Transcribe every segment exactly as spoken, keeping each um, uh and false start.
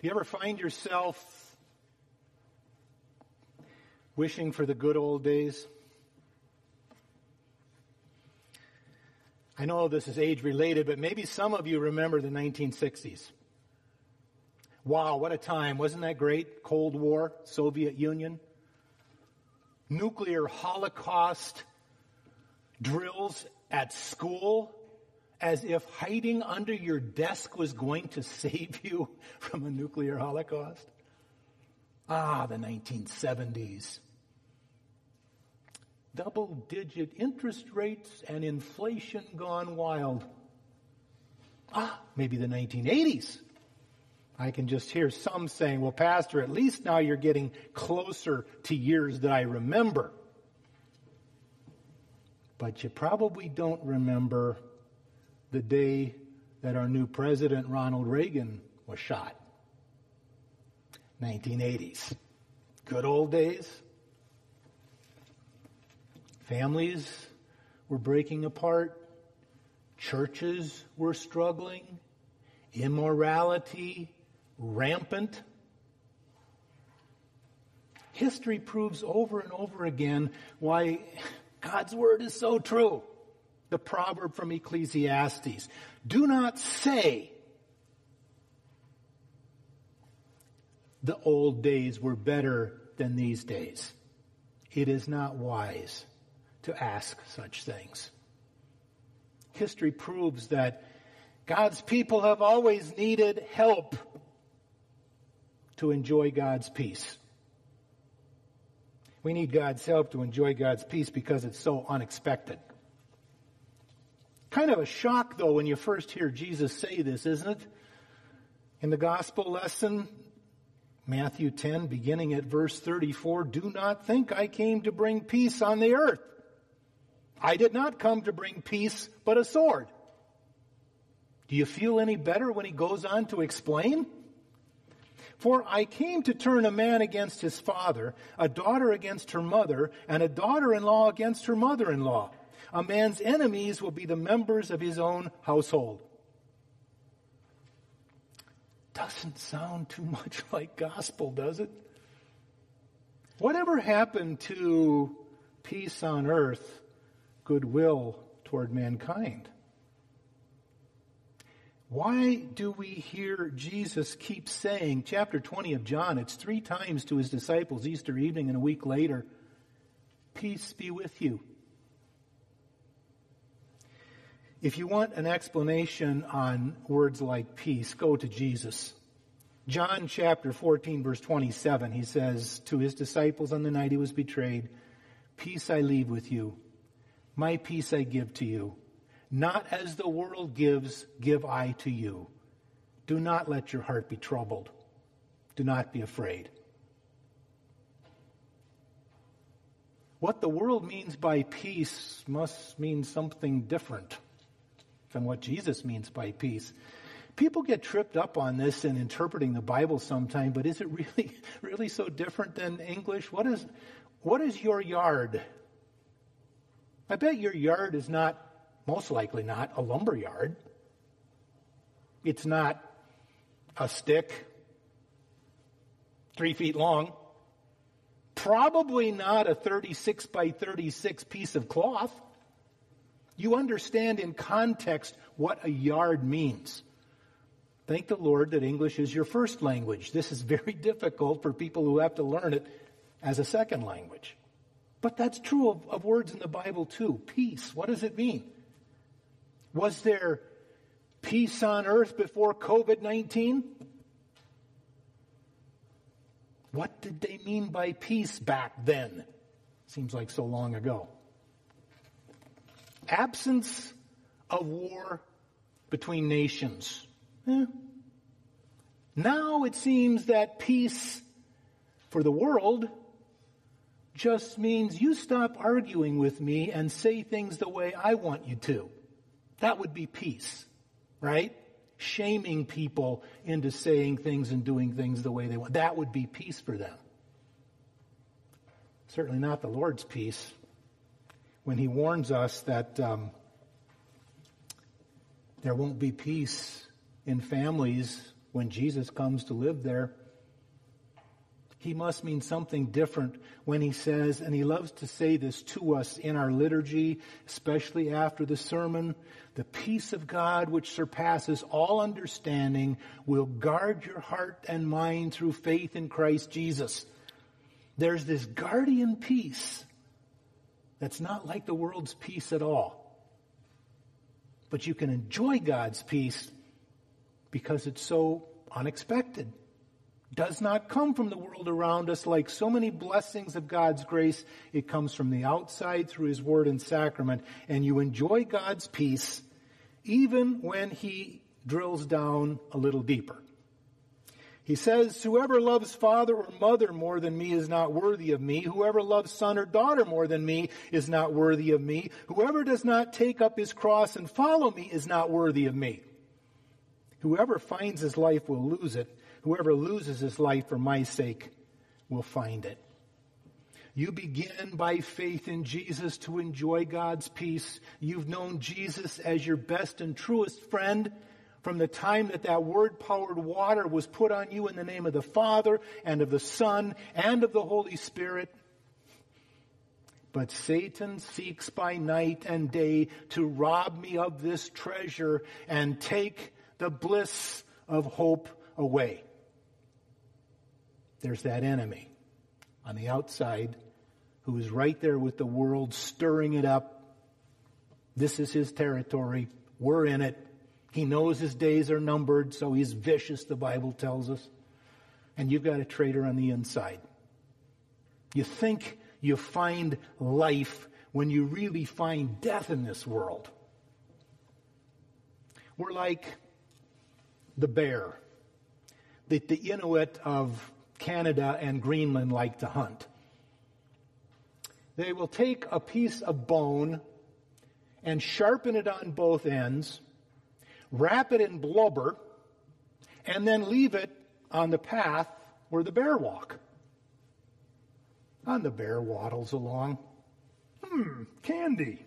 Do you ever find yourself wishing for the good old days? I know this is age-related, but maybe some of you remember the nineteen sixties. Wow, what a time. Wasn't that great? Cold War, Soviet Union. Nuclear holocaust drills at school, as if hiding under your desk was going to save you from a nuclear holocaust. Ah, the nineteen seventies. Double-digit interest rates and inflation gone wild. Ah, maybe the nineteen eighties. I can just hear some saying, well, Pastor, at least now you're getting closer to years that I remember. But you probably don't remember the day that our new president, Ronald Reagan, was shot. nineteen eighties. Good old days. Families were breaking apart. Churches were struggling. Immorality rampant. History proves over and over again why God's word is so true. The proverb from Ecclesiastes. Do not say the old days were better than these days. It is not wise to ask such things. History proves that God's people have always needed help to enjoy God's peace. We need God's help to enjoy God's peace because it's so unexpected. Kind of a shock, though, when you first hear Jesus say this, isn't it? In the gospel lesson, Matthew ten, beginning at verse thirty-four, do not think I came to bring peace on the earth. I did not come to bring peace, but a sword. Do you feel any better when he goes on to explain? For I came to turn a man against his father, a daughter against her mother, and a daughter-in-law against her mother-in-law. A man's enemies will be the members of his own household. Doesn't sound too much like gospel, does it? Whatever happened to peace on earth, goodwill toward mankind? Why do we hear Jesus keep saying, chapter twenty of John, it's three times to his disciples Easter evening and a week later, peace be with you. If you want an explanation on words like peace, go to Jesus. John chapter fourteen, verse twenty-seven, he says to his disciples on the night he was betrayed, peace I leave with you. My peace I give to you. Not as the world gives, give I to you. Do not let your heart be troubled. Do not be afraid. What the world means by peace must mean something different than what Jesus means by peace. People get tripped up on this in interpreting the Bible sometime, but is it really, really so different than English? What is, what is your yard? I bet your yard is not, most likely not, a lumber yard. It's not a stick three feet long. Probably not a thirty-six by thirty-six piece of cloth. You understand in context what a yard means. Thank the Lord that English is your first language. This is very difficult for people who have to learn it as a second language. But that's true of, of words in the Bible too. Peace, what does it mean? Was there peace on earth before covid nineteen? What did they mean by peace back then? Seems like so long ago. Absence of war between nations. Eh. Now it seems that peace for the world just means you stop arguing with me and say things the way I want you to. That would be peace, right? Shaming people into saying things and doing things the way they want. That would be peace for them. Certainly not the Lord's peace when he warns us that um, there won't be peace in families when Jesus comes to live there. He must mean something different when he says, and he loves to say this to us in our liturgy, especially after the sermon, the peace of God which surpasses all understanding will guard your heart and mind through faith in Christ Jesus. There's this guardian peace that's not like the world's peace at all. But you can enjoy God's peace because it's so unexpected. Does not come from the world around us like so many blessings of God's grace. It comes from the outside through his word and sacrament. And you enjoy God's peace even when he drills down a little deeper. He says, whoever loves father or mother more than me is not worthy of me. Whoever loves son or daughter more than me is not worthy of me. Whoever does not take up his cross and follow me is not worthy of me. Whoever finds his life will lose it. Whoever loses his life for my sake will find it. You begin by faith in Jesus to enjoy God's peace. You've known Jesus as your best and truest friend from the time that that word-powered water was put on you in the name of the Father and of the Son and of the Holy Spirit. But Satan seeks by night and day to rob me of this treasure and take the bliss of hope away. There's that enemy on the outside who is right there with the world, stirring it up. This is his territory. We're in it. He knows his days are numbered, so he's vicious, the Bible tells us. And you've got a traitor on the inside. You think you find life when you really find death in this world. We're like the bear that the Inuit of Canada and Greenland like to hunt. They will take a piece of bone and sharpen it on both ends, wrap it in blubber, and then leave it on the path where the bear walk. And the bear waddles along. Hmm, candy.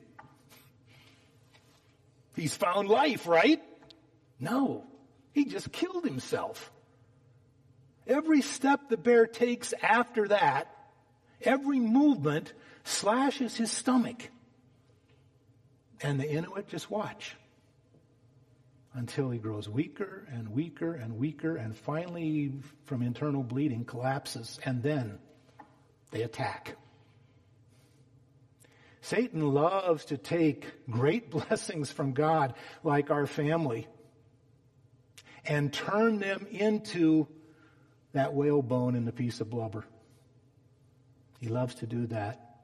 He's found life, right? No, he just killed himself. Every step the bear takes after that, every movement slashes his stomach. And the Inuit just watch until he grows weaker and weaker and weaker and finally, from internal bleeding, collapses. And then they attack. Satan loves to take great blessings from God, like our family, and turn them into that whalebone in the piece of blubber. He loves to do that.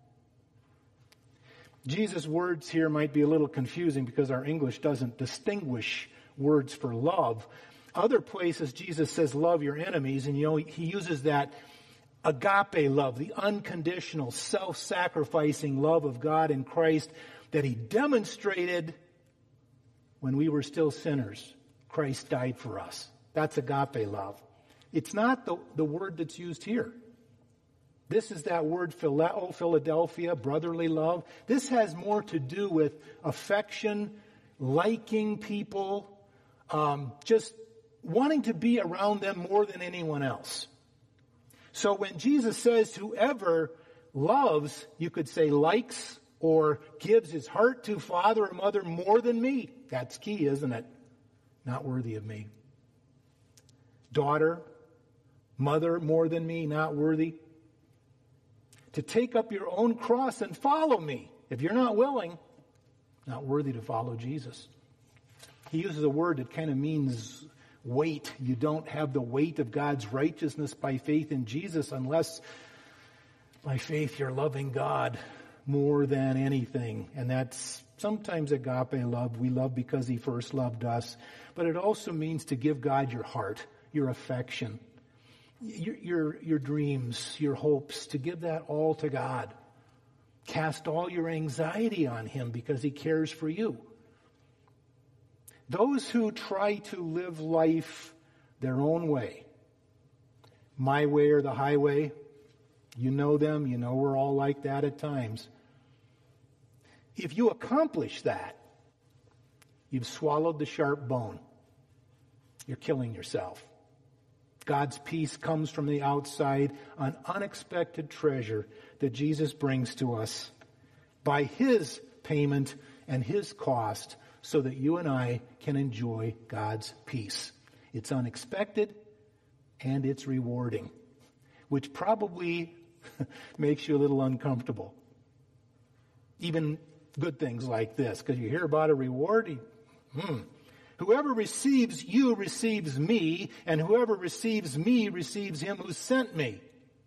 Jesus' words here might be a little confusing because our English doesn't distinguish words for love. Other places Jesus says love your enemies, and you know he uses that agape love, the unconditional, self-sacrificing love of God in Christ that he demonstrated when we were still sinners. Christ died for us. That's agape love. It's not the, the word that's used here. This is that word phileo, Philadelphia, brotherly love. This has more to do with affection, liking people, um, just wanting to be around them more than anyone else. So when Jesus says whoever loves, you could say likes or gives his heart to father or mother more than me. That's key, isn't it? Not worthy of me. Daughter, mother more than me, not worthy. To take up your own cross and follow me. If you're not willing, not worthy to follow Jesus. He uses a word that kind of means weight. You don't have the weight of God's righteousness by faith in Jesus unless by faith you're loving God more than anything. And that's sometimes agape love. We love because he first loved us. But it also means to give God your heart, your affection, your, your, your dreams, your hopes, to give that all to God. Cast all your anxiety on him because he cares for you. Those who try to live life their own way, my way or the highway, you know them, you know we're all like that at times. If you accomplish that, you've swallowed the sharp bone. You're killing yourself. God's peace comes from the outside, an unexpected treasure that Jesus brings to us by his payment and his cost so that you and I can enjoy God's peace. It's unexpected and it's rewarding, which probably makes you a little uncomfortable. Even good things like this, because you hear about a reward. You, hmm. Whoever receives you receives me, and whoever receives me receives him who sent me.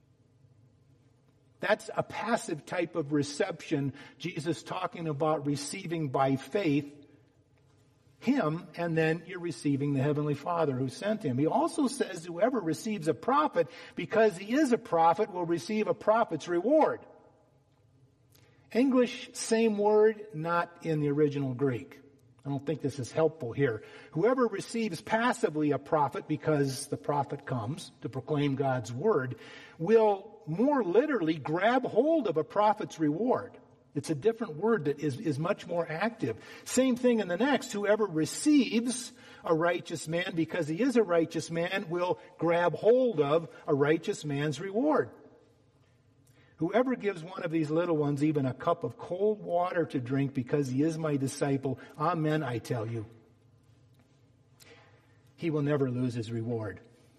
That's a passive type of reception. Jesus talking about receiving by faith him, and then you're receiving the Heavenly Father who sent him. He also says whoever receives a prophet, because he is a prophet, will receive a prophet's reward. English, same word, not in the original Greek. I don't think this is helpful here. Whoever receives passively a prophet, because the prophet comes to proclaim God's word, will more literally grab hold of a prophet's reward. It's a different word that is, is much more active. Same thing in the next. Whoever receives a righteous man, because he is a righteous man, will grab hold of a righteous man's reward. Whoever gives one of these little ones even a cup of cold water to drink because he is my disciple, amen, I tell you, he will never lose his reward.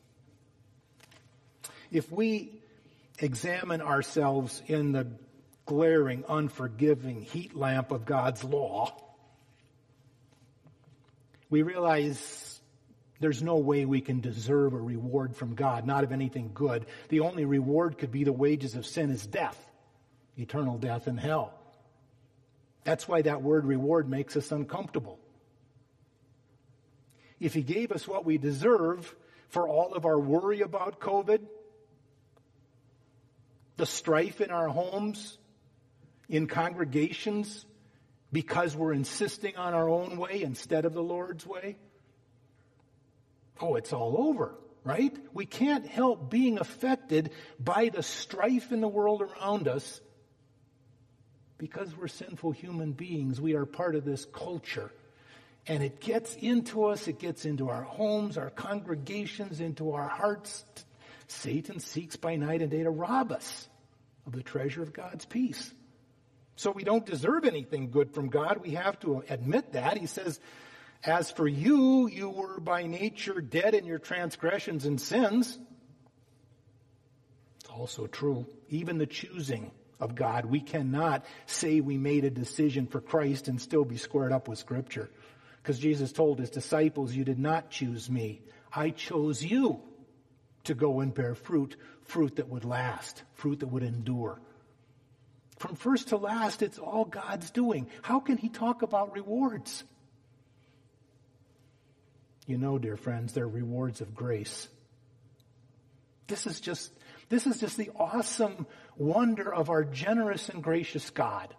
If we examine ourselves in the glaring, unforgiving heat lamp of God's law, we realize there's no way we can deserve a reward from God, not of anything good. The only reward could be the wages of sin is death, eternal death in hell. That's why that word reward makes us uncomfortable. If he gave us what we deserve for all of our worry about COVID, the strife in our homes, in congregations, because we're insisting on our own way instead of the Lord's way, oh, it's all over, right? We can't help being affected by the strife in the world around us because we're sinful human beings. We are part of this culture. And it gets into us, it gets into our homes, our congregations, into our hearts. Satan seeks by night and day to rob us of the treasure of God's peace. So we don't deserve anything good from God. We have to admit that. He says, as for you, you were by nature dead in your transgressions and sins. It's also true. Even the choosing of God, we cannot say we made a decision for Christ and still be squared up with Scripture. Because Jesus told his disciples, you did not choose me. I chose you to go and bear fruit, fruit that would last, fruit that would endure. From first to last, it's all God's doing. How can he talk about rewards? You know, dear friends, they're rewards of grace. This is just, this is just the awesome wonder of our generous and gracious God.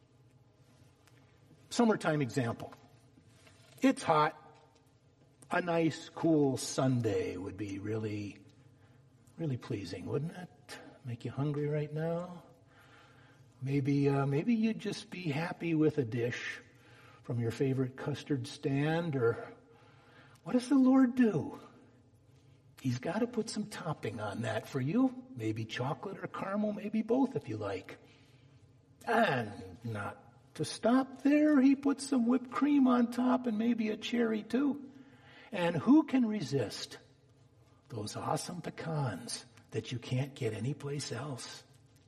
Summertime example. It's hot. A nice, cool Sunday would be really, really pleasing, wouldn't it? Make you hungry right now? Maybe, uh, maybe you'd just be happy with a dish from your favorite custard stand, or what does the Lord do? He's got to put some topping on that for you. Maybe chocolate or caramel, maybe both if you like. And not to stop there, he puts some whipped cream on top and maybe a cherry too. And who can resist those awesome pecans that you can't get anyplace else?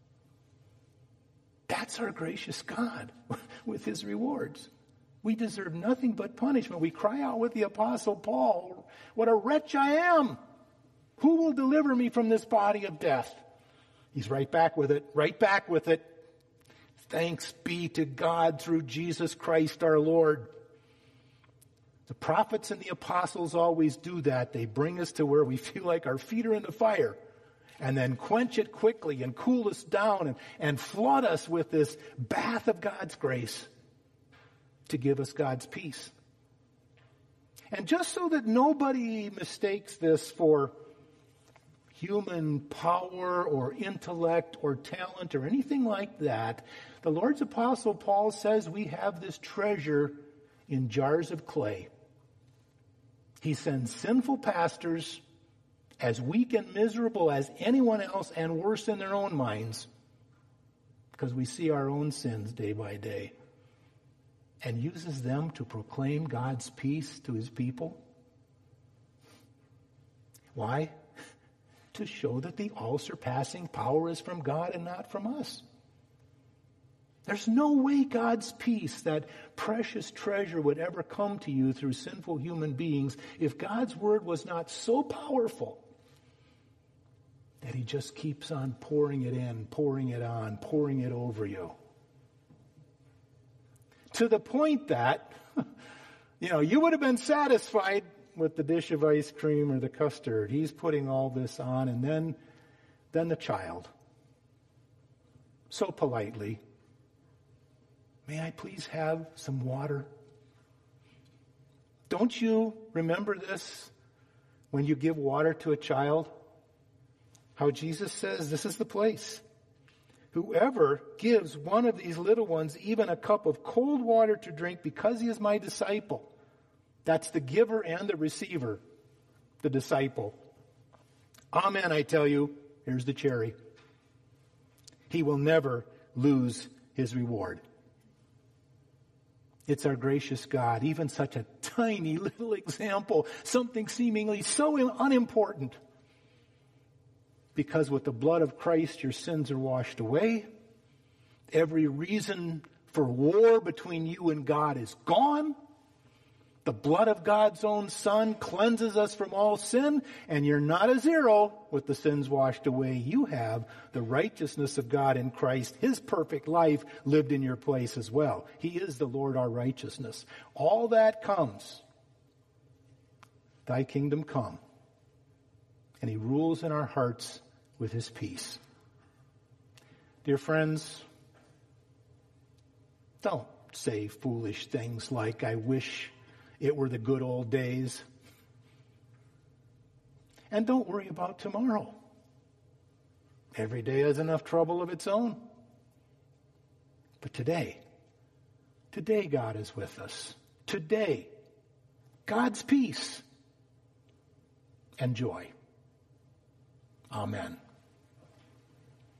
That's our gracious God with his rewards. We deserve nothing but punishment. We cry out with the Apostle Paul, what a wretch I am. Who will deliver me from this body of death? He's right back with it, right back with it. Thanks be to God through Jesus Christ our Lord. The prophets and the apostles always do that. They bring us to where we feel like our feet are in the fire and then quench it quickly and cool us down and, and flood us with this bath of God's grace to give us God's peace. And just so that nobody mistakes this for human power or intellect or talent or anything like that, the Lord's Apostle Paul says we have this treasure in jars of clay. He sends sinful pastors as weak and miserable as anyone else and worse in their own minds, because we see our own sins day by day, and uses them to proclaim God's peace to his people. Why? To show that the all-surpassing power is from God and not from us. There's no way God's peace, that precious treasure, would ever come to you through sinful human beings if God's word was not so powerful that he just keeps on pouring it in, pouring it on, pouring it over you. To the point that, you know, you would have been satisfied with the dish of ice cream or the custard. He's putting all this on, and then, then the child, so politely, "May I please have some water?" Don't you remember this when you give water to a child? How Jesus says, this is the place. "Whoever gives one of these little ones even a cup of cold water to drink because he is my disciple." That's the giver and the receiver, the disciple. "Amen, I tell you," here's the cherry, "he will never lose his reward." It's our gracious God, even such a tiny little example, something seemingly so unimportant. Because with the blood of Christ, your sins are washed away. Every reason for war between you and God is gone. The blood of God's own Son cleanses us from all sin, and you're not a zero with the sins washed away. You have the righteousness of God in Christ, his perfect life lived in your place as well. He is the Lord our righteousness. All that comes. Thy kingdom come. And he rules in our hearts with his peace. Dear friends, don't say foolish things like, "I wish it were the good old days." And don't worry about tomorrow. Every day has enough trouble of its own. But today, today God is with us. Today, God's peace and joy. Amen.